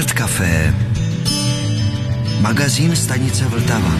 Art Café, magazín stanice Vltava.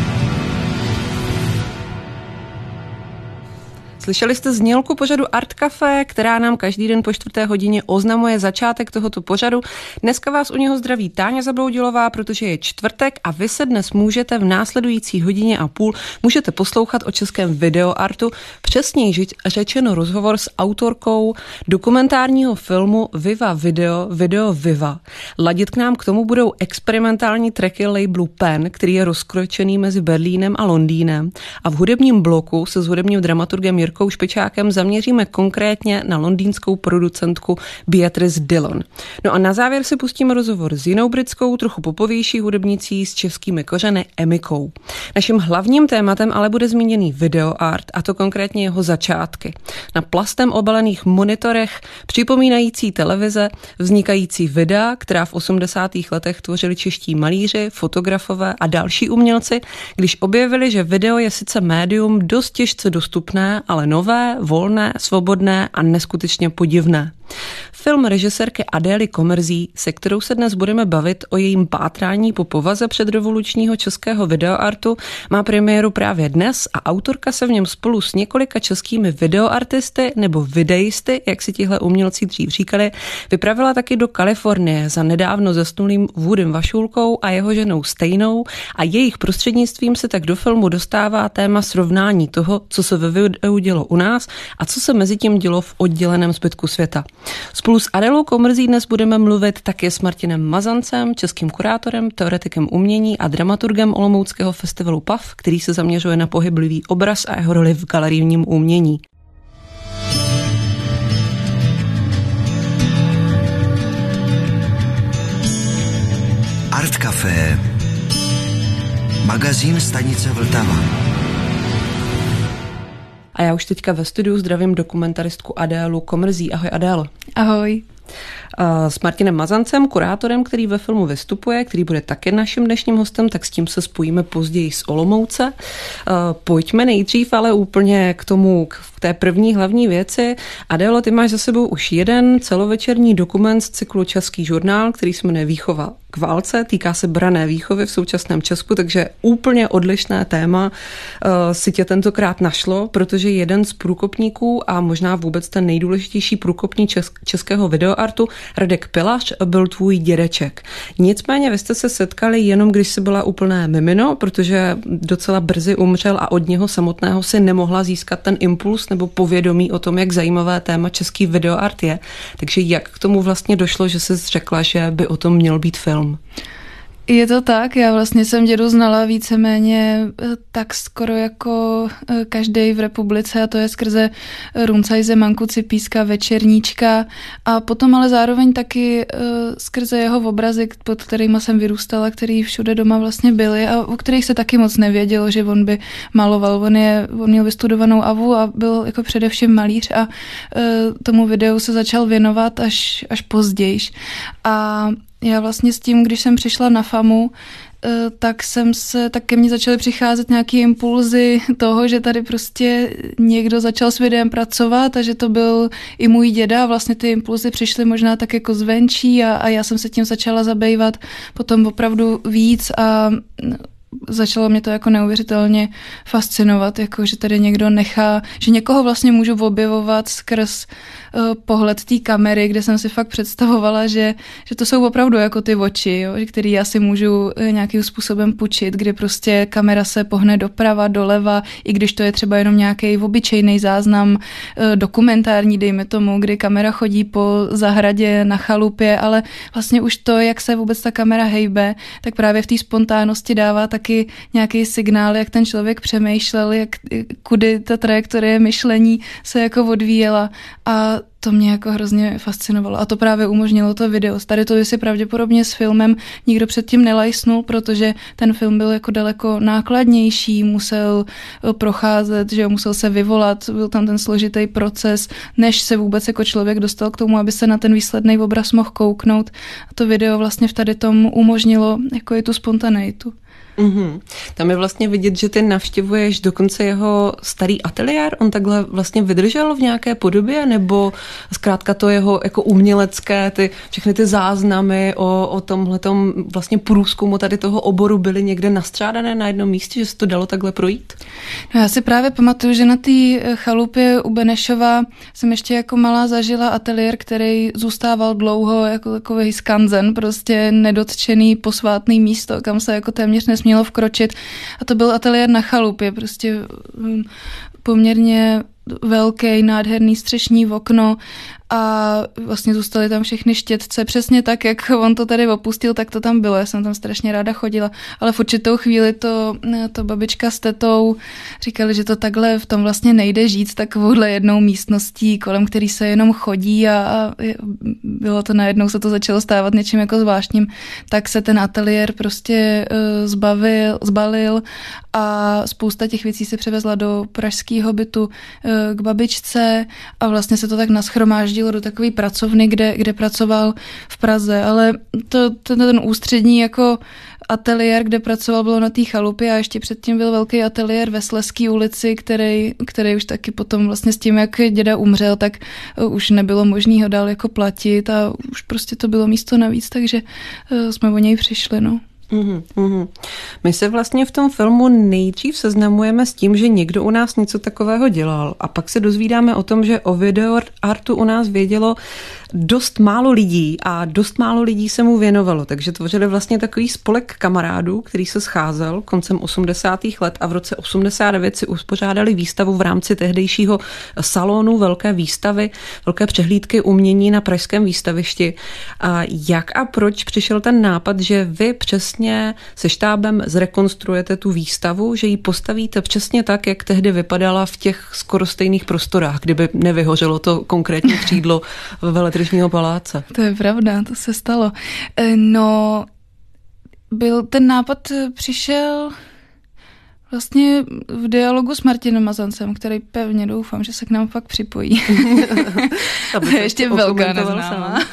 Slyšeli jste znělku pořadu Art Café, která nám každý den po 4. hodině oznamuje začátek tohoto pořadu. Dneska vás u něho zdraví Táňa Zabloudilová, protože je čtvrtek a vy se dnes můžete v následující hodině a půl můžete poslouchat o českém videoartu, přesněji řečeno rozhovor s autorkou dokumentárního filmu Viva Video Viva. Ladit k nám k tomu budou experimentální tracky labelu Pen, který je rozkročený mezi Berlínem a Londýnem, a v hudebním bloku se s hudebním dramaturgem Jirkou Špičákem zaměříme konkrétně na londýnskou producentku Beatrice Dillon. No a na závěr si pustíme rozhovor s jinou britskou, trochu popovější hudebnicí s českými kořeny Emikou. Naším hlavním tématem ale bude zmíněný videoart, a to konkrétně jeho začátky. Na plastem obalených monitorech připomínající televize vznikající videa, která v 80. letech tvořili čeští malíři, fotografové a další umělci, když objevili, že video je sice médium dost těžce dostupné, ale nové, volné, svobodné a neskutečně podivné. Film režisérky Adély Komrzí, se kterou se dnes budeme bavit o jejím pátrání po povaze předrevolučního českého videoartu, má premiéru právě dnes a autorka se v něm spolu s několika českými videoartisty nebo videisty, jak si tihle umělci dřív říkali, vypravila taky do Kalifornie za nedávno zesnulým Woodym Vašulkou a jeho ženou Stejnou, a jejich prostřednictvím se tak do filmu dostává téma srovnání toho, co se ve videu dělo u nás a co se mezi tím dělo v odděleném zbytku světa. Spolu s Adélou Komrzí dnes budeme mluvit také s Martinem Mazancem, českým kurátorem, teoretikem umění a dramaturgem olomouckého festivalu PAF, který se zaměřuje na pohyblivý obraz a jeho roli v galerijním umění. Art Café, magazín stanice Vltava. A já už teďka ve studiu zdravím dokumentaristku Adélu Komrzí. Ahoj Adélo. Ahoj. S Martinem Mazancem, kurátorem, který ve filmu vystupuje, který bude také naším dnešním hostem, tak s tím se spojíme později z Olomouce. Pojďme nejdřív ale úplně k té první hlavní věci. Adélo, ty máš za sebou už jeden celovečerní dokument z cyklu Český žurnál, který se jmenuje Výchova k válce, týká se branné výchovy v současném Česku, takže úplně odlišné téma si tě tentokrát našlo, protože jeden z průkopníků a možná vůbec ten nejdůležitější průkopník českého videoartu, Radek Pilař, byl tvůj dědeček. Nicméně vy jste se setkali jenom, když jsi byla úplné mimino, protože docela brzy umřel a od něho samotného si nemohla získat ten impuls nebo povědomí o tom, jak zajímavé téma český videoart je. Takže jak k tomu vlastně došlo, že jsi řekla, že by o tom měl být film? Je to tak, já vlastně jsem dědu znala víceméně tak skoro jako každej v republice, a to je skrze Runcaj, Zemanku, Cipíska, Večerníčka, a potom ale zároveň taky skrze jeho obrazy, pod kterýma jsem vyrůstala, který všude doma vlastně byly a o kterých se taky moc nevědělo, že on by maloval. On měl vystudovanou AVU a byl jako především malíř a tomu videu se začal věnovat až pozdějiš. A já vlastně s tím, když jsem přišla na FAMu, tak ke mně začaly přicházet nějaké impulzy toho, že tady prostě někdo začal s videem pracovat a že to byl i můj děda. Vlastně ty impulzy přišly možná tak jako zvenčí a já jsem se tím začala zabývat potom opravdu víc a začalo mě to jako neuvěřitelně fascinovat, jako že tady někdo nechá, že někoho vlastně můžu objevovat skrz pohled té kamery, kde jsem si fakt představovala, že to jsou opravdu jako ty oči, jo, který já si můžu nějakým způsobem půjčit, kdy prostě kamera se pohne doprava, doleva, i když to je třeba jenom nějaký obyčejný záznam dokumentární, dejme tomu, kdy kamera chodí po zahradě na chalupě, ale vlastně už to, jak se vůbec ta kamera hejbe, tak právě v té spontánnosti dává taky nějaký signál, jak ten člověk přemýšlel, kudy ta trajektorie myšlení se jako odvíjela, a to mě jako hrozně fascinovalo a to právě umožnilo to video. Tady to si pravděpodobně s filmem nikdo předtím nelajsnul, protože ten film byl jako daleko nákladnější, musel procházet, že musel se vyvolat, byl tam ten složitý proces, než se vůbec jako člověk dostal k tomu, aby se na ten výsledný obraz mohl kouknout. A to video vlastně v tady tom umožnilo jako i tu spontaneitu. Tam je vlastně vidět, že ty navštěvuješ dokonce jeho starý ateliér. On takhle vlastně vydržel v nějaké podobě, nebo zkrátka to jeho jako umělecké, všechny ty záznamy o tomhletom vlastně průzkumu tady toho oboru byly někde nastřádané na jednom místě, že se to dalo takhle projít? No, já si právě pamatuju, že na té chalupě u Benešova jsem ještě jako malá zažila ateliér, který zůstával dlouho jako takový skanzen, prostě nedotčený posvátný místo, kam se jako téměř nesmělo vkročit. A to byl ateliér na chalupě, prostě poměrně velký, nádherný střešní okno a vlastně zůstaly tam všechny štětce. Přesně tak, jak on to tady opustil, tak to tam bylo. Já jsem tam strašně ráda chodila. Ale v určitou chvíli to babička s tetou říkali, že to takhle v tom vlastně nejde žít takovouhle jednou místností, kolem který se jenom chodí a bylo to najednou, se to začalo stávat něčím jako zvláštním. Tak se ten ateliér prostě zbalil a spousta těch věcí se převezla do pražského bytu k babičce a vlastně se to tak nashromáždilo do takové pracovny, kde pracoval v Praze, ale ten ústřední jako ateliér, kde pracoval, bylo na té chalupě a ještě předtím byl velký ateliér ve Slezské ulici, který už taky potom vlastně s tím, jak děda umřel, tak už nebylo možné ho dál jako platit a už prostě to bylo místo navíc, takže jsme o něj přišli, no. My se vlastně v tom filmu nejdřív seznamujeme s tím, že někdo u nás něco takového dělal a pak se dozvídáme o tom, že o videoartu u nás vědělo dost málo lidí a dost málo lidí se mu věnovalo, takže tvořili vlastně takový spolek kamarádů, který se scházel koncem 80. let a v roce 89 si uspořádali výstavu v rámci tehdejšího salonu velké výstavy, velké přehlídky umění na pražském výstavišti. A jak a proč přišel ten nápad, že vy přesně se štábem zrekonstruujete tu výstavu, že ji postavíte přesně tak, jak tehdy vypadala v těch skoro stejných prostorách, kdyby nevyhořelo to konkrétní křídlo Veletržního paláce? To je pravda, to se stalo. No, ten nápad přišel vlastně v dialogu s Martinem Mazancem, který pevně doufám, že se k nám fakt připojí. To je ještě velká neznámá.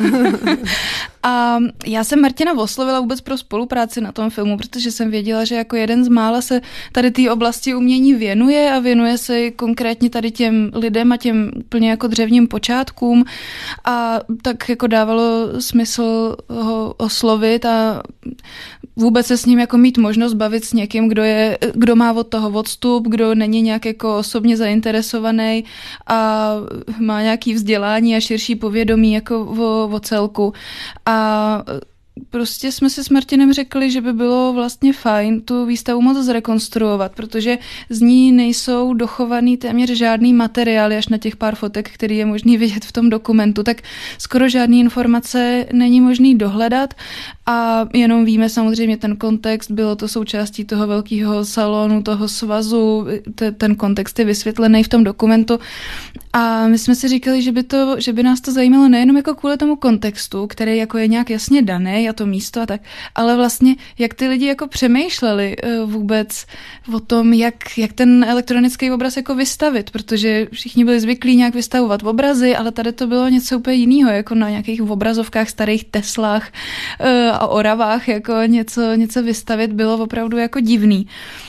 A já jsem Martina oslovila vůbec pro spolupráci na tom filmu, protože jsem věděla, že jako jeden z mála se tady té oblasti umění věnuje a věnuje se konkrétně tady těm lidem a těm úplně jako dřevním počátkům a tak jako dávalo smysl ho oslovit a vůbec se s ním jako mít možnost bavit s někým, kdo má od toho odstup, kdo není nějak jako osobně zainteresovaný a má nějaký vzdělání a širší povědomí jako o celku. A prostě jsme si s Martinem řekli, že by bylo vlastně fajn tu výstavu moc zrekonstruovat, protože z ní nejsou dochovaný téměř žádný materiály, až na těch pár fotek, který je možný vidět v tom dokumentu, tak skoro žádný informace není možný dohledat a jenom víme samozřejmě ten kontext, bylo to součástí toho velkého salonu, toho svazu, ten kontext je vysvětlený v tom dokumentu a my jsme si říkali, že by nás to zajímalo nejenom jako kvůli tomu kontextu, který jako je nějak jasně daný a to místo a tak, ale vlastně jak ty lidi jako přemýšleli vůbec o tom, jak ten elektronický obraz jako vystavit, protože všichni byli zvyklí nějak vystavovat obrazy, ale tady to bylo něco úplně jiného, jako na nějakých obrazovkách, starých Teslách a Oravách, jako něco vystavit bylo opravdu jako divný.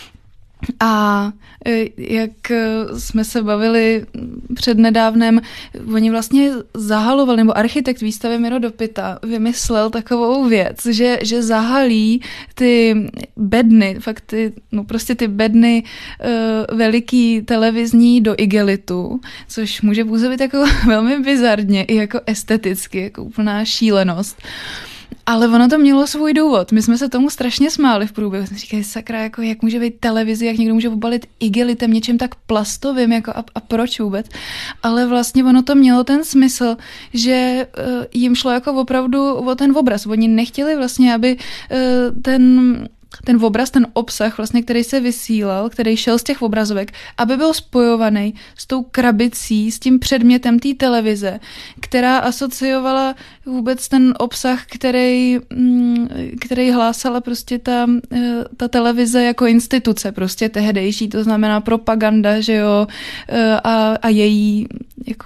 A jak jsme se bavili přednedávnem, oni vlastně zahalovali, nebo architekt výstavy Miro Dopita vymyslel takovou věc, že zahalí ty bedny, fakt ty bedny veliký televizní do igelitu, což může působit jako velmi bizarně i jako esteticky, jako úplná šílenost. Ale ono to mělo svůj důvod. My jsme se tomu strašně smáli v průběhu. Jsme říkali, sakra, jako jak může být televizi, jak někdo může obalit igelitem, něčím tak plastovým, jako a proč vůbec. Ale vlastně ono to mělo ten smysl, že jim šlo jako opravdu o ten obraz. Oni nechtěli vlastně, aby ten obraz, ten obsah, vlastně, který se vysílal, který šel z těch obrazovek, aby byl spojovaný s tou krabicí, s tím předmětem té televize, která asociovala vůbec ten obsah, který hlásala prostě ta televize jako instituce, prostě tehdejší, to znamená propaganda, že jo, a její jako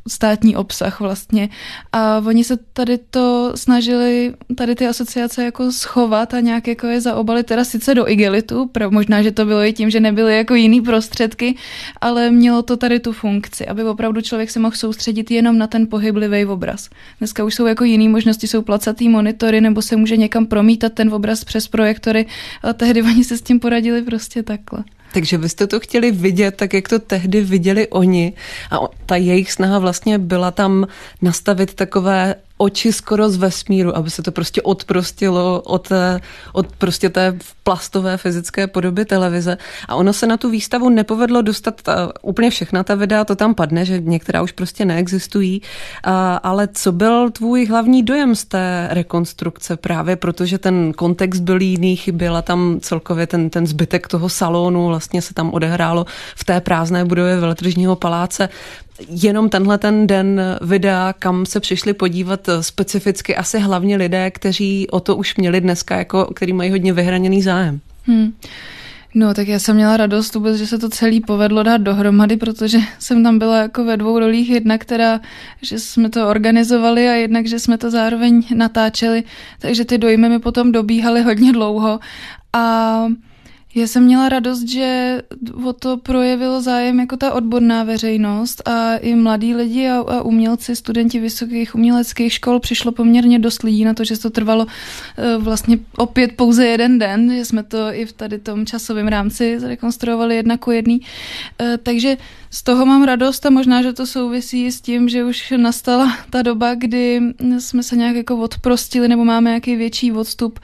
státní obsah vlastně. A oni se tady to snažili, tady ty asociace jako schovat a nějak jako je zaobalit, teda sice do igelitu, možná, že to bylo i tím, že nebyly jako jiný prostředky, ale mělo to tady tu funkci, aby opravdu člověk se mohl soustředit jenom na ten pohyblivý obraz. Dneska už jsou jako jiný možnosti, jsou placatý monitory, nebo se může někam promítat ten obraz přes projektory, ale tehdy oni se s tím poradili prostě takhle. Takže vy jste to chtěli vidět, tak jak to tehdy viděli oni. A ta jejich snaha vlastně byla tam nastavit takové oči skoro z vesmíru, aby se to prostě odprostilo od prostě té plastové fyzické podoby televize. A ono se na tu výstavu nepovedlo dostat úplně všechna ta videa, to tam padne, že některá už prostě neexistují. Ale co byl tvůj hlavní dojem z té rekonstrukce právě, protože ten kontext byl jiný, chyběla tam celkově ten zbytek toho salonu, vlastně se tam odehrálo v té prázdné budově Veletržního paláce. Jenom tenhle ten den videa, kam se přišli podívat specificky asi hlavně lidé, kteří o to už měli dneska, jako, který mají hodně vyhraněný zájem. No, tak já jsem měla radost vůbec, že se to celé povedlo dát dohromady, protože jsem tam byla jako ve dvou rolích. Jedna, že jsme to organizovali a jednak, že jsme to zároveň natáčeli, takže ty dojmy mi potom dobíhaly hodně dlouho. A já jsem měla radost, že o to projevilo zájem jako ta odborná veřejnost a i mladí lidi a umělci, studenti vysokých uměleckých škol. Přišlo poměrně dost lidí na to, že to trvalo vlastně opět pouze jeden den, že jsme to i v tady tom časovém rámci zrekonstruovali 1:1. Takže z toho mám radost a možná, že to souvisí s tím, že už nastala ta doba, kdy jsme se nějak jako odprostili nebo máme nějaký větší odstup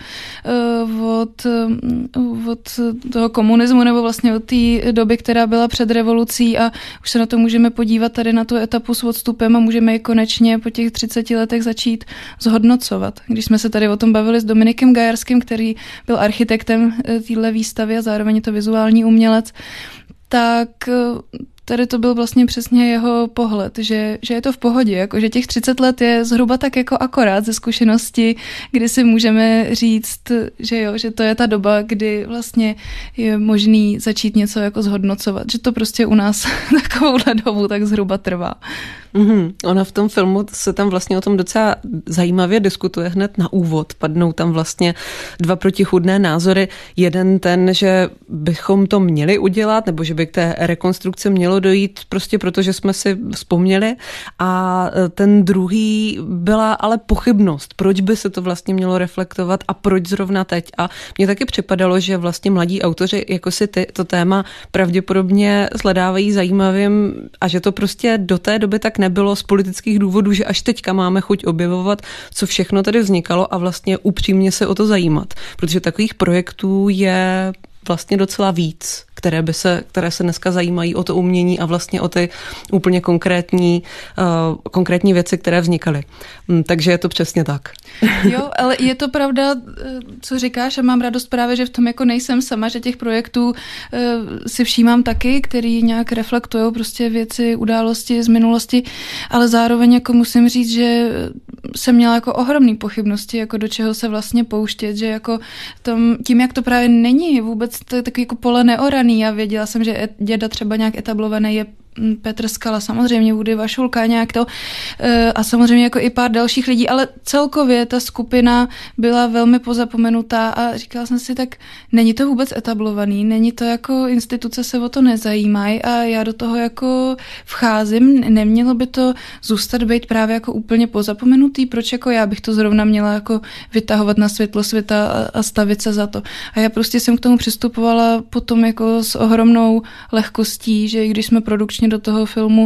od toho komunismu nebo vlastně od té doby, která byla před revolucí a už se na to můžeme podívat tady na tu etapu s odstupem a můžeme ji konečně po těch 30 letech začít zhodnocovat. Když jsme se tady o tom bavili s Dominikem Gajarským, který byl architektem téhle výstavy a zároveň je to vizuální umělec, tak tady to byl vlastně přesně jeho pohled, že je to v pohodě, jako že těch 30 let je zhruba tak jako akorát ze zkušenosti, kdy si můžeme říct, že to je ta doba, kdy vlastně je možný začít něco jako zhodnocovat, že to prostě u nás takovouhle dobu tak zhruba trvá. Ona v tom filmu se tam vlastně o tom docela zajímavě diskutuje hned na úvod. Padnou tam vlastně dva protichůdné názory. Jeden ten, že bychom to měli udělat, nebo že by k té rekonstrukci mělo dojít prostě proto, že jsme si vzpomněli. A ten druhý byla ale pochybnost, proč by se to vlastně mělo reflektovat a proč zrovna teď. A mně taky připadalo, že vlastně mladí autoři jako si to téma pravděpodobně sledávají zajímavým a že to prostě do té doby tak nebylo z politických důvodů, že až teďka máme chuť objevovat, co všechno tady vznikalo a vlastně upřímně se o to zajímat. Protože takových projektů je vlastně docela víc, které se dneska zajímají o to umění a vlastně o ty úplně konkrétní věci, které vznikaly. Takže je to přesně tak. Jo, ale je to pravda, co říkáš, a mám radost právě, že v tom jako nejsem sama, že těch projektů si všímám taky, který nějak reflektují prostě věci, události z minulosti, ale zároveň jako musím říct, že jsem měla jako ohromný pochybnosti, jako do čeho se vlastně pouštět, že jako tím, jak to právě není vůbec takový jako pole neoraný. Já věděla jsem, že děda třeba nějak etablovaný je Petr Skala, samozřejmě Woody Vašulka, nějak to a samozřejmě jako i pár dalších lidí, ale celkově ta skupina byla velmi pozapomenutá a říkala jsem si, tak není to vůbec etablovaný, není to jako instituce se o to nezajímají a já do toho jako vcházím, nemělo by to zůstat být právě jako úplně pozapomenutý, proč jako já bych to zrovna měla jako vytahovat na světlo světa a stavit se za to. A já prostě jsem k tomu přistupovala potom jako s ohromnou lehkostí, že když jsme produkčně do toho filmu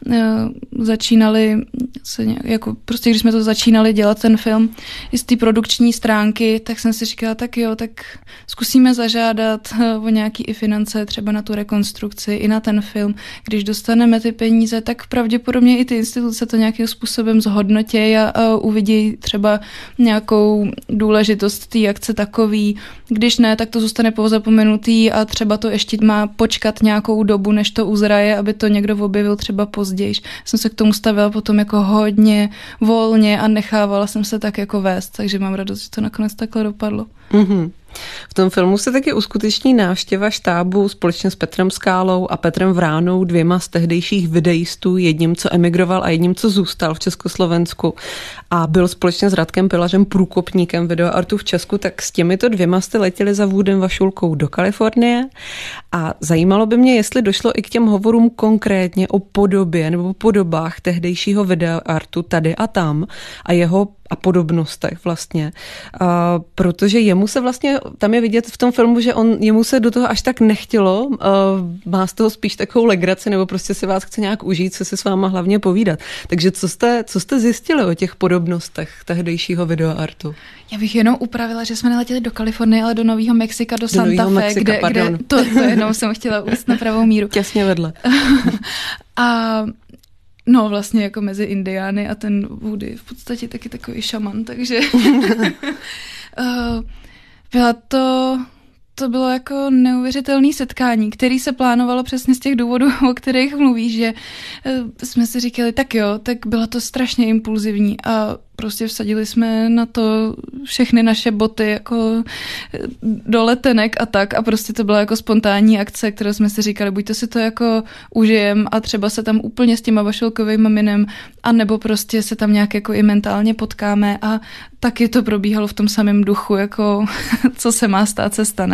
začínali jako prostě když jsme to začínali dělat ten film i z té produkční stránky, tak jsem si říkala, tak jo, tak zkusíme zažádat o nějaký i finance třeba na tu rekonstrukci i na ten film. Když dostaneme ty peníze, tak pravděpodobně i ty instituce to nějakým způsobem zhodnotějí a uvidí třeba nějakou důležitost té akce takový. Když ne, tak to zůstane pozapomenutý a třeba to ještě má počkat nějakou dobu, než to uzraje, aby to někdo objevil třeba později. Jsem se k tomu stavila potom jako hodně volně a nechávala jsem se tak jako vést, takže mám radost, že to nakonec takhle dopadlo. Mm-hmm. V tom filmu se taky uskuteční návštěva štábu společně s Petrem Skálou a Petrem Vránou, dvěma z tehdejších videistů, jedním, co emigroval a jedním, co zůstal v Československu a byl společně s Radkem Pilařem průkopníkem videoartu v Česku, tak s těmito dvěma jste letěli za Woodem Vašulkou do Kalifornie a zajímalo by mě, jestli došlo i k těm hovorům konkrétně o podobě nebo podobách tehdejšího videoartu tady a tam a jeho a podobnostech vlastně, protože jemu se vlastně, tam je vidět v tom filmu, že jemu se do toho až tak nechtělo, má z toho spíš takovou legraci, nebo prostě si vás chce nějak užít, co si s váma hlavně povídat. Takže co jste zjistili o těch podobnostech tehdejšího videoartu? Já bych jenom upravila, že jsme neletěli do Kalifornie, ale do Nového Mexika, do Santa Fe, kde to jenom jsem chtěla uvést na pravou míru. Těsně vedle. A no vlastně jako mezi Indiány a ten Woody v podstatě taky takový šaman, takže to bylo jako neuvěřitelné setkání, který se plánovalo přesně z těch důvodů, o kterých mluvíš, že jsme si říkali, tak jo, tak bylo to strašně impulzivní a prostě vsadili jsme na to všechny naše boty jako do letenek a tak a prostě to byla jako spontánní akce, kterou jsme si říkali, buď to si to jako užijem a třeba se tam úplně s těma Vašulkovejma minem a nebo prostě se tam nějak jako i mentálně potkáme a taky to probíhalo v tom samém duchu, jako co se má stát, se stane.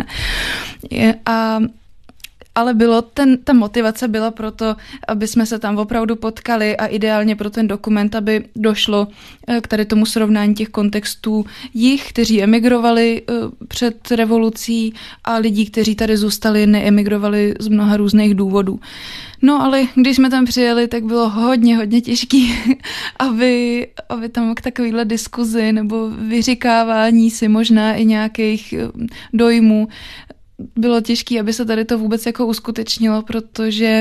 Ale ta motivace byla proto, aby jsme se tam opravdu potkali a ideálně pro ten dokument, aby došlo k tady tomu srovnání těch kontextů jich, kteří emigrovali před revolucí a lidí, kteří tady zůstali, neemigrovali z mnoha různých důvodů. No ale když jsme tam přijeli, tak bylo hodně těžký, aby tam k takovýhle diskuzi nebo vyříkávání si možná i nějakých dojmů bylo těžké, aby se tady to vůbec jako uskutečnilo, protože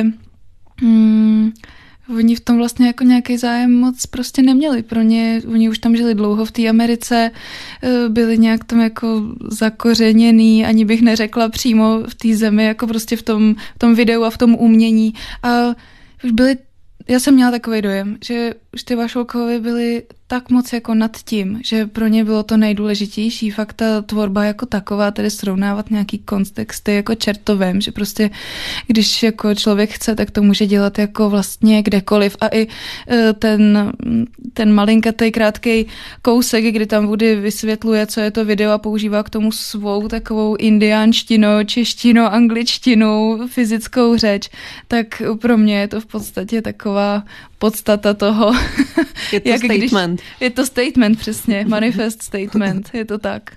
oni v tom vlastně jako nějaký zájem moc prostě neměli. Pro ně, oni už tam žili dlouho v té Americe, byli nějak tam jako zakořeněný, ani bych neřekla přímo v té zemi, jako prostě v tom videu a v tom umění. A už já jsem měla takový dojem, že už ty Vašulkovi byli tak moc jako nad tím, že pro ně bylo to nejdůležitější, fakt ta tvorba jako taková, tedy srovnávat nějaký kontexty jako čertovém, že prostě když jako člověk chce, tak to může dělat jako vlastně kdekoliv a i ten malinkatý krátkej kousek, kdy tam Woody vysvětluje, co je to video a používá k tomu svou takovou indiánštinu, češtinu, angličtinu, fyzickou řeč, tak pro mě je to v podstatě taková podstata toho. Je to statement. Je to statement, přesně. Manifest statement. Je to tak.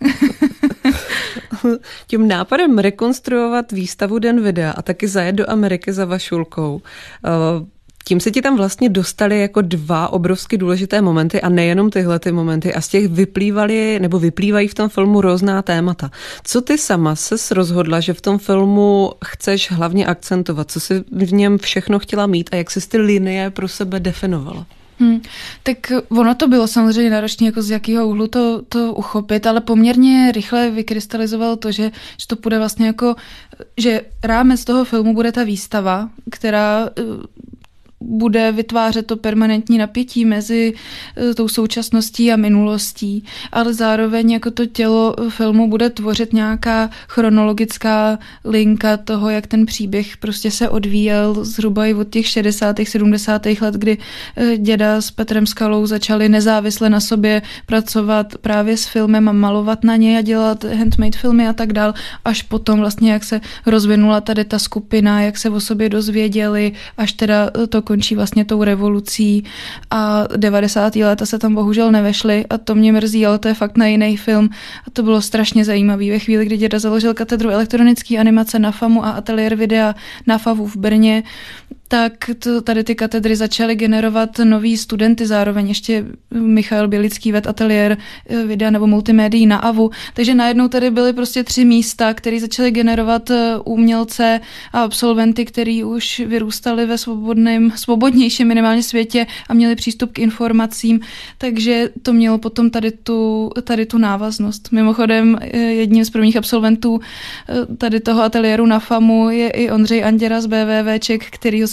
Tím nápadem rekonstruovat výstavu Den videa a taky zajet do Ameriky za Vašulkou, tím se ti tam vlastně dostali jako dva obrovsky důležité momenty a nejenom tyhle ty momenty a z těch vyplývají v tom filmu různá témata. Co ty sama ses rozhodla, že v tom filmu chceš hlavně akcentovat? Co jsi v něm všechno chtěla mít a jak jsi ty linie pro sebe definovala? Tak ono to bylo samozřejmě náročné, jako z jakého úhlu to uchopit, ale poměrně rychle vykrystalizovalo to, že to bude vlastně jako, že rámec toho filmu bude ta výstava, která bude vytvářet to permanentní napětí mezi tou současností a minulostí, ale zároveň jako to tělo filmu bude tvořit nějaká chronologická linka toho, jak ten příběh prostě se odvíjel zhruba i od těch 60. 70. let, kdy děda s Petrem Skalou začali nezávisle na sobě pracovat právě s filmem a malovat na něj a dělat handmade filmy a tak dál, až potom vlastně, jak se rozvinula tady ta skupina, jak se o sobě dozvěděli, až teda to končí vlastně tou revolucí a 90. léta se tam bohužel nevešly a to mě mrzí, ale to je fakt na jiný film a to bylo strašně zajímavý. Ve chvíli, kdy děda založil katedru elektronické animace na FAMu a ateliér videa na FAVu v Brně, tak tady ty katedry začaly generovat nový studenty, zároveň ještě Michal Bělický ved ateliér videa nebo multimédií na AVu, takže najednou tady byly prostě 3 místa, které začaly generovat umělce a absolventy, kteří už vyrůstali ve svobodnějším minimálně světě a měli přístup k informacím, takže to mělo potom tady tu návaznost. Mimochodem jedním z prvních absolventů tady toho ateliéru na FAMu je i Ondřej Anděra z BVVček, kterýho jsem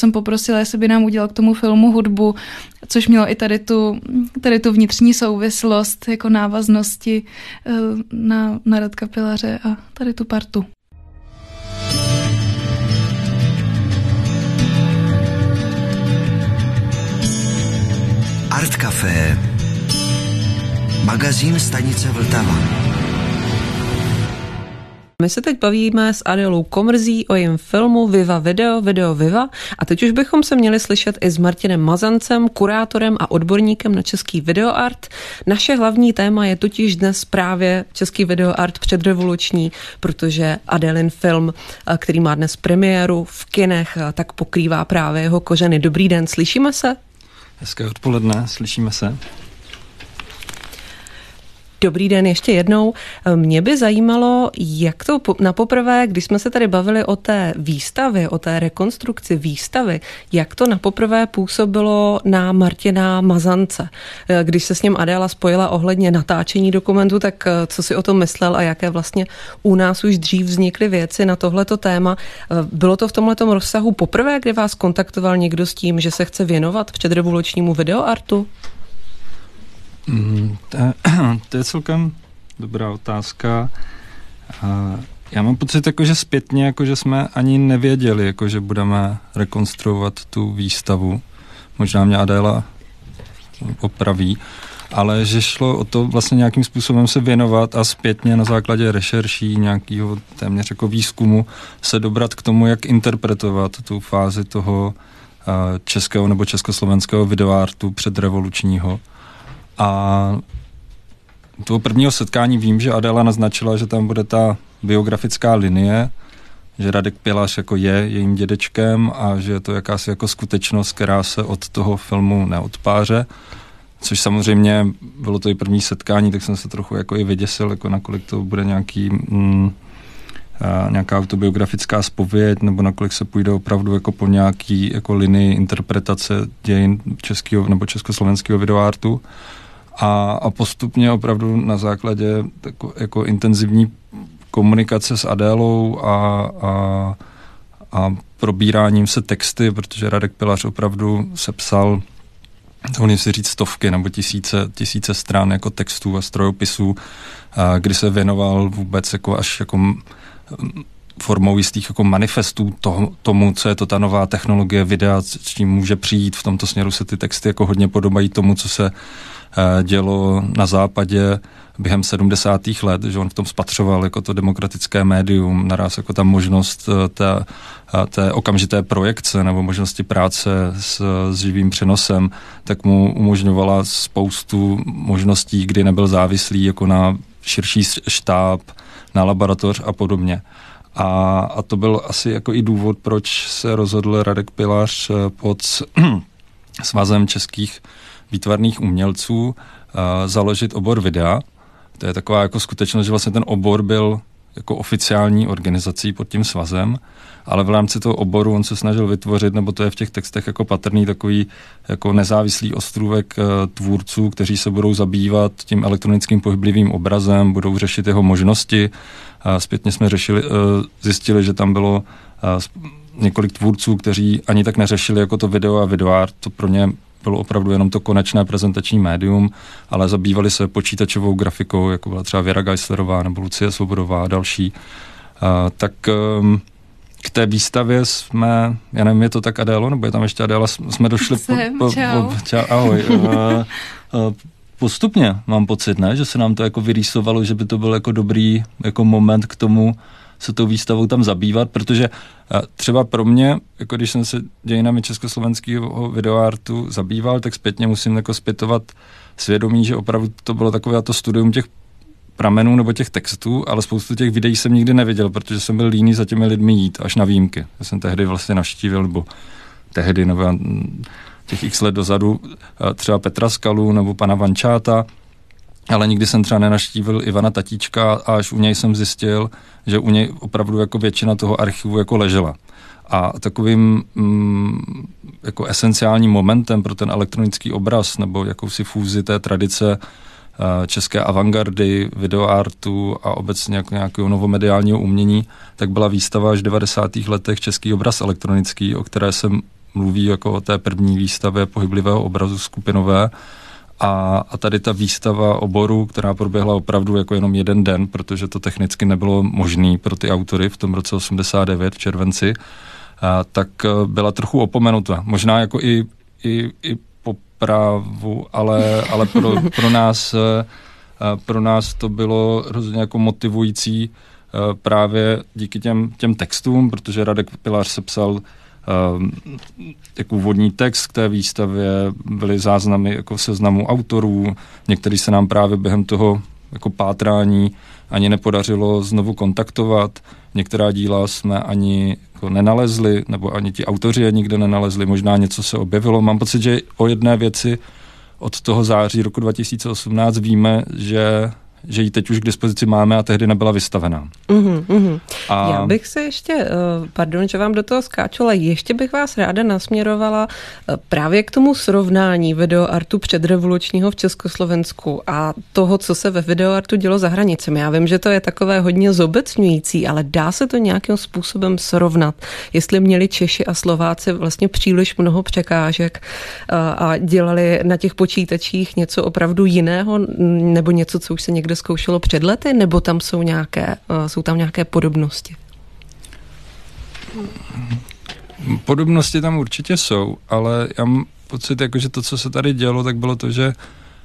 jsem poprosila, jestli by nám udělal k tomu filmu hudbu, což mělo i tady tu vnitřní souvislost, jako návaznosti na Radka Pilaře a tady tu partu. Art Café, magazín stanice Vltava. My se teď bavíme s Adélou Komrzí o jejím filmu Viva Video, Video Viva a teď už bychom se měli slyšet i s Martinem Mazancem, kurátorem a odborníkem na český videoart. Naše hlavní téma je totiž dnes právě český videoart předrevoluční, protože Adélin film, který má dnes premiéru v kinech, tak pokrývá právě jeho kořeny. Dobrý den, slyšíme se? Hezké odpoledne, slyšíme se. Dobrý den ještě jednou. Mě by zajímalo, jak to napoprvé, když jsme se tady bavili o té výstavě, o té rekonstrukci výstavy, jak to napoprvé působilo na Martina Mazance. Když se s ním Adéla spojila ohledně natáčení dokumentu, tak co si o tom myslel a jaké vlastně u nás už dřív vznikly věci na tohleto téma. Bylo to v tomhletom rozsahu poprvé, kdy vás kontaktoval někdo s tím, že se chce věnovat předrevolučnímu videoartu? To je celkem dobrá otázka. Já mám pocit, že zpětně, že jsme ani nevěděli, že budeme rekonstruovat tu výstavu. Možná mě Adéla opraví, ale že šlo o to vlastně nějakým způsobem se věnovat a zpětně na základě rešerší nějakého téměř výzkumu se dobrat k tomu, jak interpretovat tu fázi toho českého nebo československého videoartu předrevolučního. A toho prvního setkání vím, že Adéla naznačila, že tam bude ta biografická linie, že Radek Pilař je jejím dědečkem a že je to jakási skutečnost, která se od toho filmu neodpáře, což samozřejmě bylo to i první setkání, tak jsem se trochu i vyděsil, nakolik to bude nějaká autobiografická zpověď, nebo nakolik se půjde opravdu po nějaký linii interpretace dějin českého nebo československého videoartu. A postupně opravdu na základě intenzivní komunikace s Adélou a probíráním se texty, protože Radek Pilař opravdu sepsal, dovolím si říct, stovky nebo tisíce stran textů a strojopisů, kdy se věnoval vůbec až formou jistých manifestů tomu, co je to ta nová technologie videa, s čím může přijít. V tomto směru se ty texty hodně podobají tomu, co se dělo na západě během 70. let, že on v tom spatřoval to demokratické médium, naraz ta možnost té okamžité projekce nebo možnosti práce s živým přenosem, tak mu umožňovala spoustu možností, kdy nebyl závislý na širší štáb, na laboratoř a podobně. A to byl asi i důvod, proč se rozhodl Radek Pilař pod Svazem českých výtvarných umělců založit obor videa. To je taková skutečnost, že vlastně ten obor byl oficiální organizací pod tím svazem, ale v rámci toho oboru on se snažil vytvořit, nebo to je v těch textech patrný takový nezávislý ostrůvek tvůrců, kteří se budou zabývat tím elektronickým pohyblivým obrazem, budou řešit jeho možnosti. Zpětně jsme zjistili, že tam bylo několik tvůrců, kteří ani tak neřešili to video a videoart, to pro ně bylo opravdu jenom to konečné prezentační médium, ale zabývali se počítačovou grafikou, jako byla třeba Věra Geislerová nebo Lucie Svobodová a další. Tak k té výstavě jsme, já nevím, je to tak Adélo, nebo je tam ještě Adéla, jsme došli... Čau, ahoj. Postupně mám pocit, ne? Že se nám to vyrýsovalo, že by to byl dobrý moment k tomu se tou výstavou tam zabývat, protože třeba pro mě, když jsem se dějinami československého videoartu zabýval, tak zpětně musím zpětovat svědomí, že opravdu to bylo takové to studium těch pramenů nebo těch textů, ale spoustu těch videí jsem nikdy neviděl, protože jsem byl líný za těmi lidmi jít, až na výjimky. Já jsem tehdy vlastně navštívil, nebo těch x let dozadu, třeba Petra Skalu nebo pana Vančáta, ale nikdy jsem třeba nenaštívil Ivana Tatíčka a až u něj jsem zjistil, že u něj opravdu většina toho archivu ležela. A takovým esenciálním momentem pro ten elektronický obraz nebo jakousi fúzi té tradice české avantgardy, videoartu a obecně nějakého novomediálního umění, tak byla výstava až v 90. letech Český obraz elektronický, o které jsem mluví jako o té první výstavě pohyblivého obrazu skupinové. A tady ta výstava oboru, která proběhla opravdu jako jenom jeden den, protože to technicky nebylo možné pro ty autory v tom roce 89 v červenci, tak byla trochu opomenuta. Možná jako i po právu, ale pro nás to bylo hrozně jako motivující právě díky těm textům, protože Radek Pilař sepsal jako úvodní text k té výstavě, byly záznamy jako seznamu autorů, některý se nám právě během toho jako pátrání ani nepodařilo znovu kontaktovat, některá díla jsme ani jako nenalezli, nebo ani ti autoři je nikde nenalezli, možná něco se objevilo. Mám pocit, že o jedné věci od toho září roku 2018 víme, že ji teď už k dispozici máme a tehdy nebyla vystavená. Já bych se ještě, pardon, že vám do toho skáču, ale ještě bych vás ráda nasměrovala právě k tomu srovnání videoartu předrevolučního v Československu a toho, co se ve videoartu dělo za hranicemi. Já vím, že to je takové hodně zobecňující, ale dá se to nějakým způsobem srovnat, jestli měli Češi a Slováci vlastně příliš mnoho překážek a dělali na těch počítačích něco opravdu jiného, nebo něco, co už se někde zkoušelo před lety, nebo tam jsou tam nějaké podobnosti? Podobnosti tam určitě jsou, ale já mám pocit, jako, že to, co se tady dělo, tak bylo to, že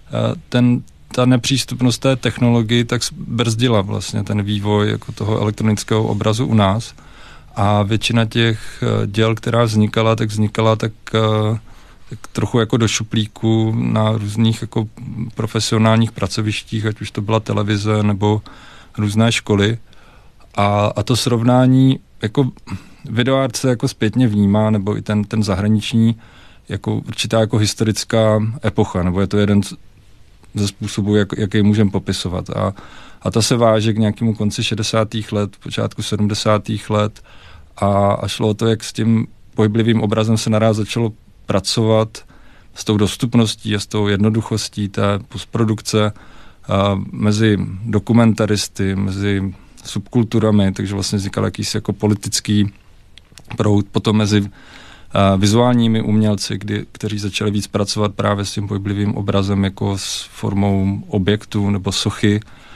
ta nepřístupnost té technologii tak brzdila vlastně ten vývoj jako toho elektronického obrazu u nás a většina těch děl, která vznikala tak trochu jako do šuplíku na různých jako profesionálních pracovištích, ať už to byla televize nebo různé školy. A to srovnání jako videoart se jako zpětně vnímá, nebo i ten zahraniční jako určitá jako historická epocha, nebo je to jeden ze způsobů, jak jej můžeme popisovat. A to se váže k nějakému konci 60. let, počátku 70. let a šlo o to, jak s tím pohyblivým obrazem se naraz začalo pracovat s tou dostupností a s tou jednoduchostí té postprodukce mezi dokumentaristy, mezi subkulturami, takže vlastně vznikal jakýsi jako politický proud, potom mezi vizuálními umělci, kteří začali víc pracovat právě s tím pohyblivým obrazem jako s formou objektů nebo sochy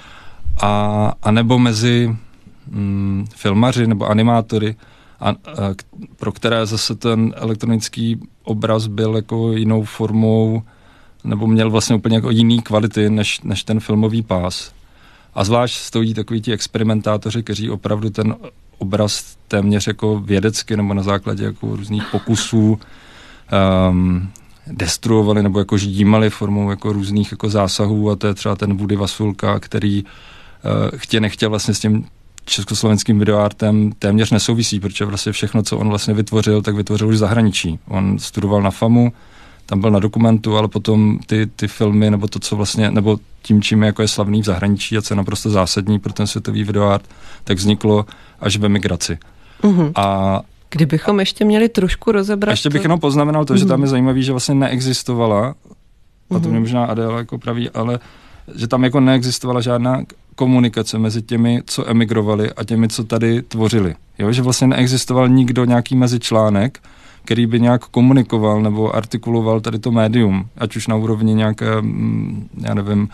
a nebo mezi filmaři nebo animátory, pro které zase ten elektronický obraz byl jako jinou formou nebo měl vlastně úplně jako jiný kvality než ten filmový pás. A zvlášť stojí takoví ti experimentátoři, kteří opravdu ten obraz téměř jako vědecky nebo na základě jako různých pokusů destruovali nebo jako ždímali formou jako různých jako zásahů a to je třeba ten Woody Vasulka, který chtě nechtě vlastně s tím československým videoartem téměř nesouvisí, protože vlastně všechno, co on vlastně vytvořil, tak vytvořil už v zahraničí. On studoval na FAMu, tam byl na dokumentu, ale potom ty filmy, nebo to, co vlastně, nebo tím, čím jako je slavný v zahraničí a co je naprosto zásadní pro ten světový videoart, tak vzniklo až v emigraci. A kdybychom ještě měli trošku rozebrat... Ještě bych jenom poznamenal to, že tam je zajímavý, že vlastně neexistovala, a to mě možná Adéla jako praví, ale že tam jako neexistovala žádná komunikace mezi těmi, co emigrovali a těmi, co tady tvořili. Jo? Že vlastně neexistoval nikdo nějaký mezičlánek, který by nějak komunikoval nebo artikuloval tady to médium, ať už na úrovni nějaké, já nevím,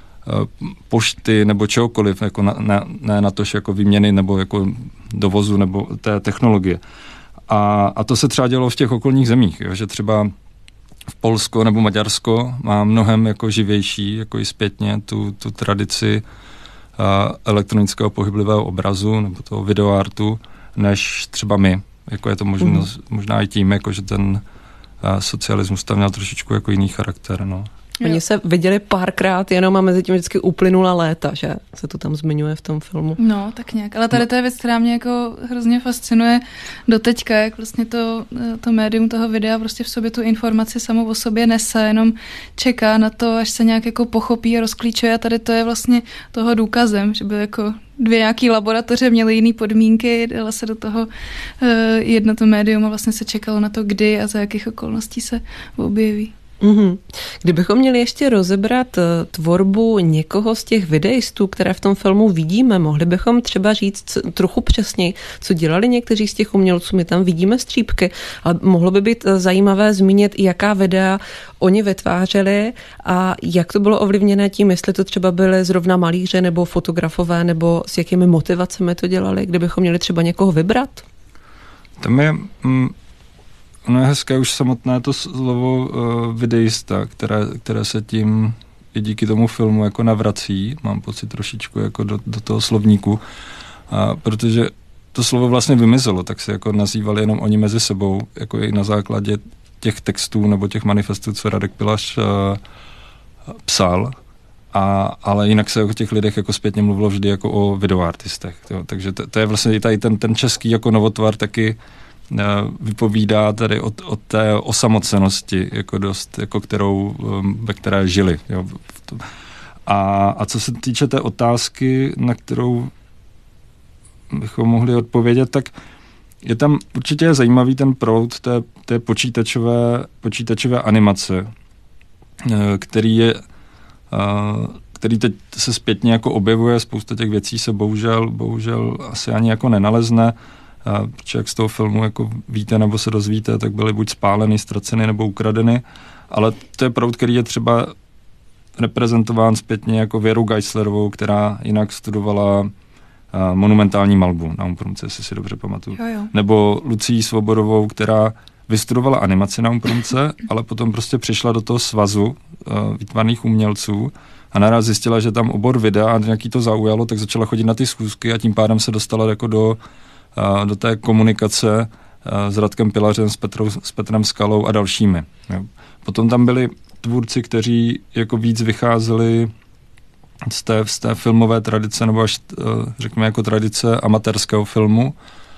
pošty nebo čehokoliv, jako ne natož jako výměny nebo jako dovozu nebo té technologie. A to se třeba dělo v těch okolních zemích, jo? Že třeba v Polsko nebo Maďarsko má mnohem jako živější, jako i zpětně tu tradici elektronického pohyblivého obrazu nebo toho videoartu, než třeba my. Jako je to možná i tím, jako že ten socialismus tam měl trošičku jako jiný charakter. No. Oni se viděli párkrát jenom a mezi tím vždycky uplynula léta, že se to tam zmiňuje v tom filmu. No, tak nějak. Ale tady to je věc, která mě jako hrozně fascinuje doteďka, jak vlastně to médium toho videa prostě v sobě tu informaci samo o sobě nese, jenom čeká na to, až se nějak jako pochopí a rozklíčuje a tady to je vlastně toho důkazem, že by jako dvě nějaký laboratoře měly jiný podmínky, dala se do toho jedno to médium a vlastně se čekalo na to, kdy a za jakých okolností se objeví. Kdybychom měli ještě rozebrat tvorbu někoho z těch videistů, které v tom filmu vidíme, mohli bychom třeba říct trochu přesněji, co dělali někteří z těch umělců. My tam vidíme střípky, ale mohlo by být zajímavé zmínit, jaká videa oni vytvářeli a jak to bylo ovlivněné tím, jestli to třeba byly zrovna malíře nebo fotografové, nebo s jakými motivacemi to dělali, kdybychom měli třeba někoho vybrat. Tam je... Ono je hezké už samotné to slovo videista, které se tím i díky tomu filmu jako navrací, mám pocit trošičku jako do toho slovníku, protože to slovo vlastně vymizelo, tak se jako nazývali jenom oni mezi sebou, jako i na základě těch textů nebo těch manifestů, co Radek Pilař psal, ale jinak se o těch lidech jako zpětně mluvilo vždy jako o videoartistech. Takže to je vlastně tady ten český jako novotvar taky vypovídá tady o té osamocenosti, jako dost, jako ve které žili. Jo. A co se týče té otázky, na kterou bychom mohli odpovědět, tak je tam určitě zajímavý ten proud té počítačové animace, který teď se zpětně jako objevuje, spousta těch věcí se bohužel asi ani jako nenalezne, protože jak z toho filmu jako víte nebo se dozvíte, tak byly buď spáleny, ztraceny nebo ukradeny, ale to je proud, který je třeba reprezentován zpětně jako Věrou Geislerovou, která jinak studovala monumentální malbu na Umprumce, jestli si dobře pamatuju. Jo. Nebo Lucí Svobodovou, která vystudovala animaci na Umprumce, ale potom prostě přišla do toho svazu výtvarných umělců a naraz zjistila, že tam obor videa a nějaký to zaujalo, tak začala chodit na ty schůzky a tím pádem se dostala jako do té komunikace s Radkem Pilařem, s Petrem Skalou a dalšími. Jo. Potom tam byli tvůrci, kteří jako víc vycházeli z té filmové tradice, nebo až řekněme jako tradice amatérského filmu,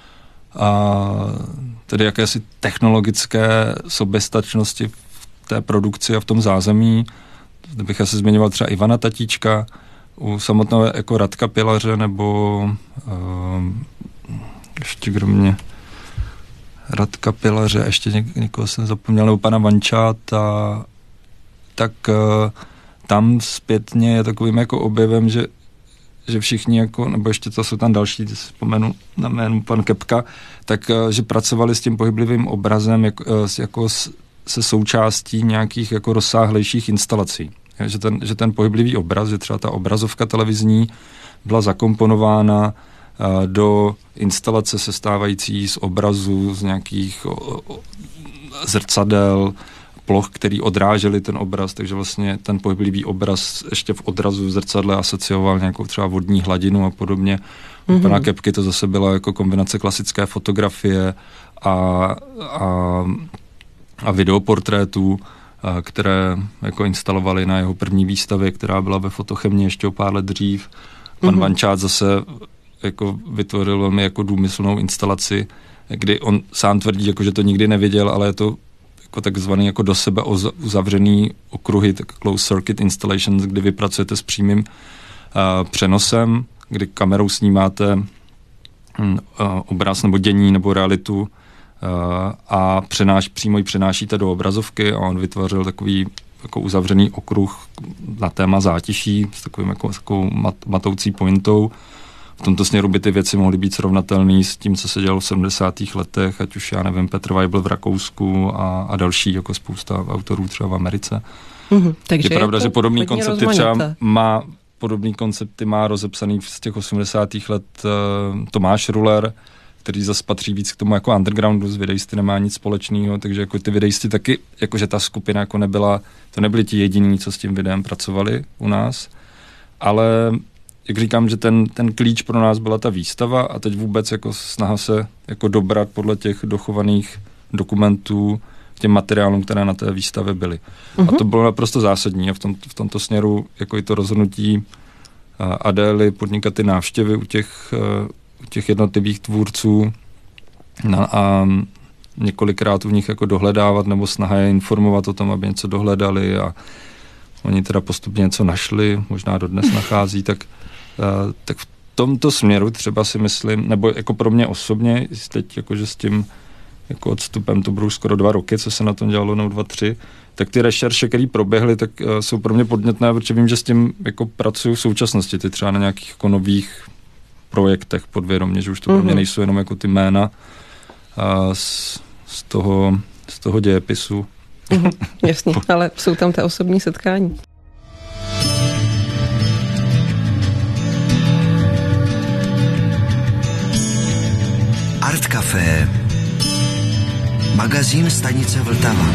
a tedy jakési technologické soběstačnosti v té produkci a v tom zázemí. Bych asi zmiňoval třeba Ivana Tatíčka, u samotného jako Radka Pilaře, nebo ještě kromě Radka Pilaře, ještě někoho jsem zapomněl, nebo pana Vančáta, tak tam zpětně je takovým jako objevem, že všichni jako, nebo ještě to jsou tam další, vzpomenu na jménu pan Kepka, tak že pracovali s tím pohyblivým obrazem jako se součástí nějakých jako rozsáhlejších instalací. Že ten pohyblivý obraz, že třeba ta obrazovka televizní byla zakomponována do instalace sestávající z obrazů, z nějakých zrcadel, ploch, který odrážely ten obraz, takže vlastně ten pohyblivý obraz ještě v odrazu v zrcadle asocioval nějakou třeba vodní hladinu a podobně. U pana Kepky to zase byla jako kombinace klasické fotografie a videoportrétů, které jako instalovali na jeho první výstavě, která byla ve Fotochemě ještě o pár let dřív. Pan Vančát zase jako vytvořil velmi jako důmyslnou instalaci, kdy on sám tvrdí, jako, že to nikdy neviděl, ale je to jako takzvaný jako do sebe uzavřený okruhy, tak closed circuit installations, kdy vy pracujete s přímým přenosem, kdy kamerou snímáte obraz nebo dění nebo realitu a přímo ji přenášíte do obrazovky a on vytvořil takový jako uzavřený okruh na téma zátiší s takovou matoucí pointou. V tomto směru by ty věci mohly být srovnatelné s tím, co se dělalo v 70. letech, ať už, já nevím, Petr Weibel v Rakousku a další, jako spousta autorů třeba v Americe. Takže je pravda, že podobný koncepty má rozepsaný z těch 80. let Tomáš Ruller, který zase patří víc k tomu jako undergroundu, s videisty nemá nic společného, takže jako ty videisti taky, jakože ta skupina jako to nebyli ti jediní, co s tím videem pracovali u nás, ale jak říkám, že ten klíč pro nás byla ta výstava a teď vůbec jako snaha se jako dobrat podle těch dochovaných dokumentů k těm materiálům, které na té výstavě byly. A to bylo naprosto zásadní a v tomto směru jako i to rozhodnutí Adély podnikat ty návštěvy u těch jednotlivých tvůrců a několikrát u nich jako dohledávat nebo snaha je informovat o tom, aby něco dohledali a oni teda postupně něco našli, možná dodnes nachází, tak v tomto směru třeba si myslím, nebo jako pro mě osobně, teď jakože s tím jako odstupem, to budou skoro 2 roky, co se na tom dělalo, nebo 2, 3, tak ty rešerše, které proběhly, tak jsou pro mě podnětné, protože vím, že s tím jako pracuju v současnosti, ty třeba na nějakých jako nových projektech podvědomě, že už to pro mě nejsou jenom jako ty jména z toho dějepisu. Jasně, ale jsou tam ta osobní setkání. Art Café, magazín stanice Vltava.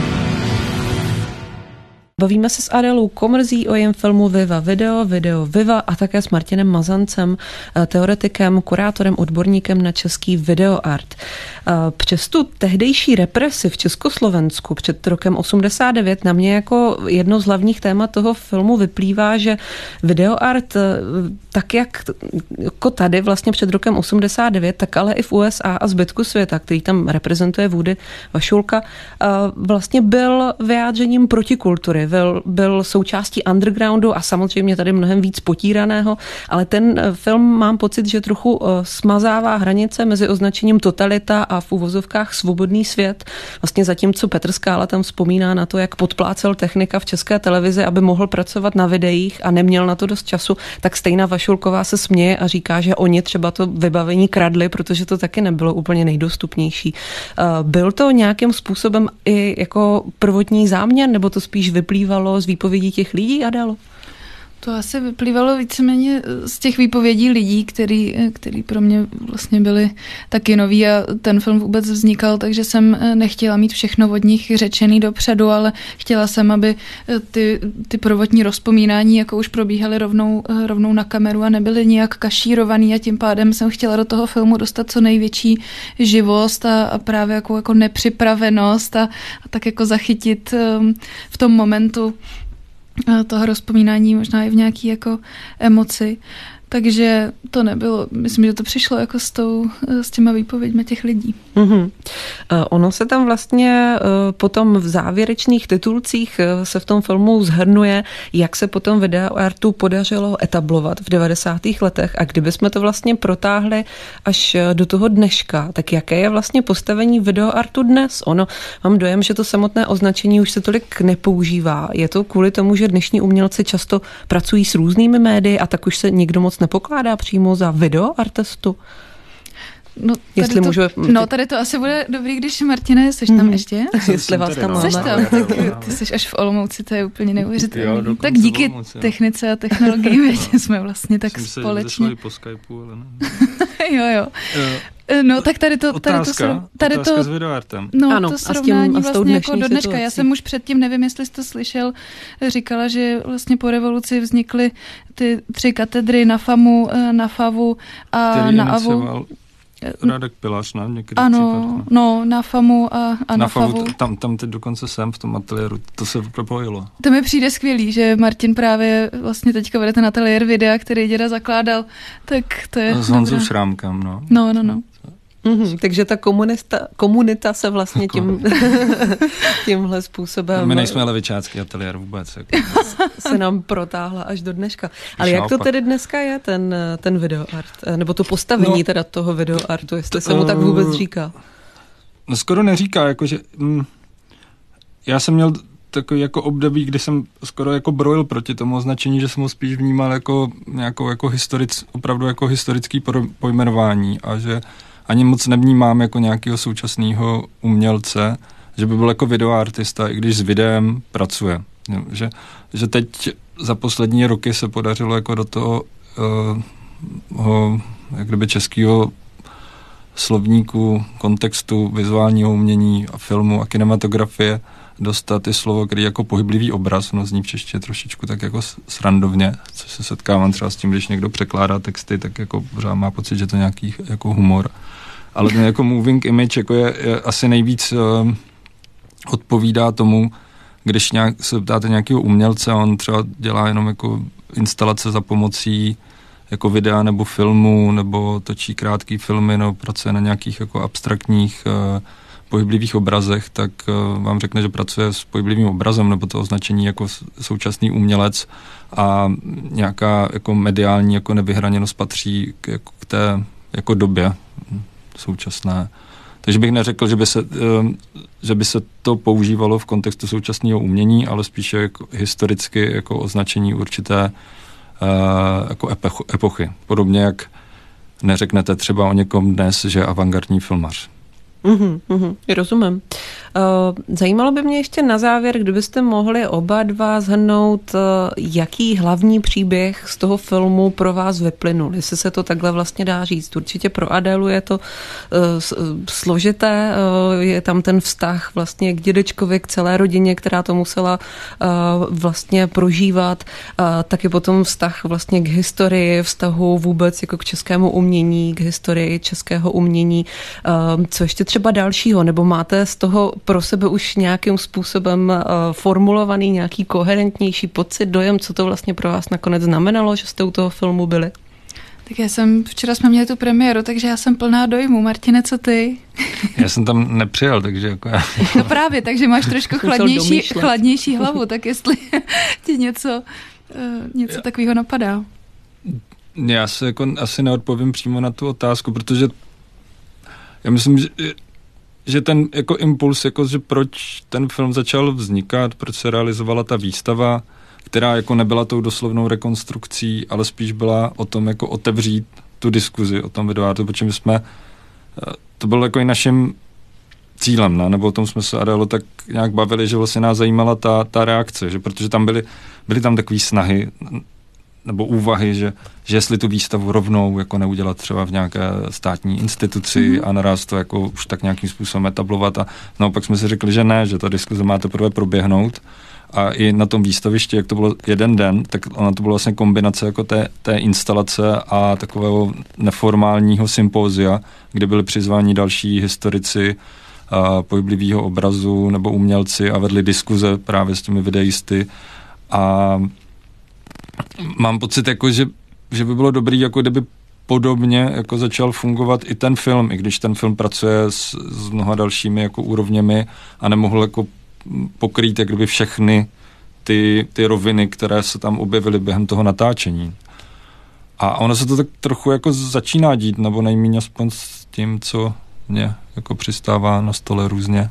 Bavíme se s Adélou Komrzí o jejím filmu Viva Video, Video Viva a také s Martinem Mazancem, teoretikem, kurátorem, odborníkem na český videoart. Přes tu tehdejší represi v Československu před rokem 89 na mě jako jedno z hlavních témat toho filmu vyplývá, že videoart tak jak jako tady vlastně před rokem 89, tak ale i v USA a zbytku světa, který tam reprezentuje Woody Vašulka, vlastně byl vyjádřením protikultury. Byl součástí undergroundu a samozřejmě tady mnohem víc potíraného, ale ten film mám pocit, že trochu smazává hranice mezi označením totalita a v uvozovkách svobodný svět. Vlastně zatímco Petr Skála tam vzpomíná na to, jak podplácel technika v České televizi, aby mohl pracovat na videích a neměl na to dost času, tak Stejna Vašulková se směje a říká, že oni třeba to vybavení kradli, protože to taky nebylo úplně nejdostupnější. Byl to nějakým způsobem i jako prvotní záměr, nebo to spíš vyplývalo z výpovědí těch lidí, Adélo? To asi vyplývalo víceméně z těch výpovědí lidí, který pro mě vlastně byli taky noví a ten film vůbec vznikal, takže jsem nechtěla mít všechno od nich řečený dopředu, ale chtěla jsem, aby ty prvotní rozpomínání jako už probíhaly rovnou na kameru a nebyly nijak kašírovaný a tím pádem jsem chtěla do toho filmu dostat co největší živost a právě jako nepřipravenost a tak jako zachytit v tom momentu toho rozpomínání možná i v nějaký jako emoci. Takže to nebylo, myslím, že to přišlo jako s těma výpověďmi těch lidí. Mm-hmm. Ono se tam vlastně potom v závěrečných titulcích se v tom filmu zhrnuje, jak se potom videoartu podařilo etablovat v 90. letech a kdybychom to vlastně protáhli až do toho dneška, tak jaké je vlastně postavení videoartu dnes? Ono, mám dojem, že to samotné označení už se tolik nepoužívá. Je to kvůli tomu, že dnešní umělci často pracují s různými médii a tak už se nikdo moc nepokládá přímo za videoartistu? Tady to asi bude dobrý, když Martine, jsi tam ještě? Jestli vás tam máme. Jsi tam, ty jsi až v Olomouci, to je úplně neuvěřitelné. Tak díky technice a technologii jsme vlastně tak společně. Jsem se po Skypeu, ale ne. Jo. No, tak tady to otázka s videoartem. No, ano, to srovnání vlastně jako do dneška. Já jsem už předtím, nevím, jestli jsi to slyšel, říkala, že vlastně po revoluci vznikly ty 3 katedry na FAMu, na FAVu a na AVu. Radek Pilař, ne? Ano, no, na FAMu a na FAVu. Tam teď dokonce jsem v tom ateliéru, to se propojilo. To mi přijde skvělý, že Martin právě vlastně teďka vede ten ateliér videa, který děda zakládal, tak to je... S Honzou Šrámkem, no. No. Takže ta komunita se vlastně tímhle způsobem... My nejsme levičácký ateliér vůbec. Jako. Se nám protáhla až do dneška. Ale jak to tedy dneska je, ten videoart? Nebo to postavení teda toho videoartu, jestli se mu tak vůbec říká? No skoro neříká, jakože... Já jsem měl takový jako období, kdy jsem skoro jako brojil proti tomu označení, že jsem ho spíš vnímal jako nějakou jako opravdu jako historický pojmenování a že ani moc nevnímám jako nějakého současného umělce, že by byl jako videoartista, i když s videem pracuje. Že teď za poslední roky se podařilo jako do toho jak kdyby českého slovníku, kontextu vizuálního umění a filmu a kinematografie dostat i slovo, který jako pohyblivý obraz, no zní v češtině trošičku tak jako srandovně, což se setkávám třeba s tím, když někdo překládá texty, tak jako pořád má pocit, že to nějaký jako humor. Ale ten jako moving image jako je asi nejvíc odpovídá tomu, když se ptáte nějakého umělce a on třeba dělá jenom jako instalace za pomocí jako videa nebo filmu, nebo točí krátký filmy, nebo pracuje na nějakých jako abstraktních pohyblivých obrazech, tak vám řekne, že pracuje s pohyblivým obrazem, nebo to označení jako současný umělec a nějaká jako mediální jako nevyhraněnost patří k té jako době současné. Takže bych neřekl, že by se to používalo v kontextu současného umění, ale spíše jako historicky jako označení určité jako epochy. Podobně jak neřeknete třeba o někom dnes, že je avantgardní filmař. Rozumím. Zajímalo by mě ještě na závěr, kdybyste mohli oba dva shrnout, jaký hlavní příběh z toho filmu pro vás vyplynul, jestli se to takhle vlastně dá říct. Určitě pro Adélu je to složité, je tam ten vztah vlastně k dědečkovi, k celé rodině, která to musela vlastně prožívat, taky potom vztah vlastně k historii, vztahu vůbec jako k českému umění, k historii českého umění, co ještě třeba dalšího, nebo máte z toho pro sebe už nějakým způsobem formulovaný nějaký koherentnější pocit, dojem, co to vlastně pro vás nakonec znamenalo, že jste u toho filmu byli? Tak včera jsme měli tu premiéru, takže já jsem plná dojmu. Martine, co ty? Já jsem tam nepřijel, takže jako já... No právě, takže máš trošku chladnější hlavu, tak jestli ti něco takového napadá. Já se jako asi neodpovím přímo na tu otázku, protože já myslím, že ten jako impuls, jako, že proč ten film začal vznikat, proč se realizovala ta výstava, která jako nebyla tou doslovnou rekonstrukcí, ale spíš byla o tom jako otevřít tu diskuzi o tom videoartu, protože to bylo jako i naším cílem, ne? Nebo o tom jsme se Adélo tak nějak bavili, že vlastně nás zajímala ta reakce, že protože tam byly tam takové snahy nebo úvahy, že jestli tu výstavu rovnou jako neudělat třeba v nějaké státní instituci a naraz to jako už tak nějakým způsobem etablovat a naopak jsme si řekli, že ne, že ta diskuze má teprve proběhnout a i na tom výstavišti, jak to bylo jeden den, tak ona to byla vlastně kombinace jako té instalace a takového neformálního sympózia, kde byli přizváni další historici pohyblivého obrazu nebo umělci a vedli diskuze právě s těmi videisty a mám pocit, jako, že by bylo dobrý, jako kdyby podobně jako začal fungovat i ten film, i když ten film pracuje s mnoha dalšími jako úrovněmi a nemohl jako pokrýt jak kdyby všechny ty roviny, které se tam objevily během toho natáčení. A ono se to tak trochu jako začíná dít, nebo nejméně aspoň s tím, co mě jako přistává na stole různě.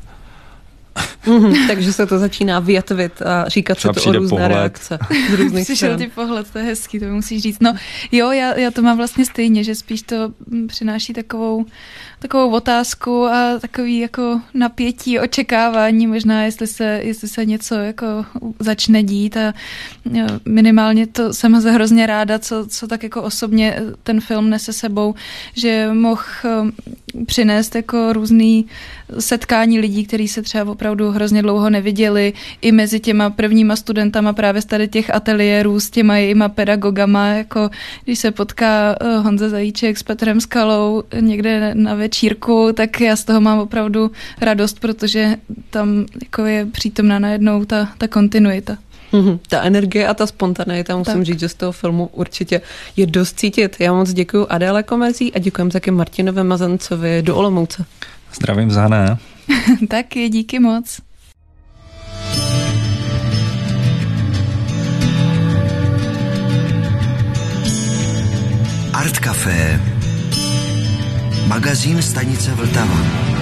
Takže se to začíná větvit a říkat se to o různé pohled. Reakce. Přišel ti pohled, to je hezký, to musíš říct. No jo, já to mám vlastně stejně, že spíš to přináší takovou otázku a takový jako napětí, očekávání, možná jestli se něco jako začne dít a minimálně to jsem hrozně ráda, co tak jako osobně ten film nese sebou, že mohl přinést jako různý setkání lidí, kteří se třeba opravdu hrozně dlouho neviděli, i mezi těma prvníma studentama právě z tady těch ateliérů s těma jejíma pedagogama, jako když se potká Honza Zajíček s Petrem Skalou někde na večírku, tak já z toho mám opravdu radost, protože tam jako je přítomná najednou ta kontinuita. Ta energie a ta spontaneita, musím říct, že z toho filmu určitě je dost cítit. Já moc děkuju Adéle Komezí a děkujem taky Martinovi Mazancovi do Olomouce. Zdravím z Hané. Taky, díky moc. Art Café, magazín stanice Vltava.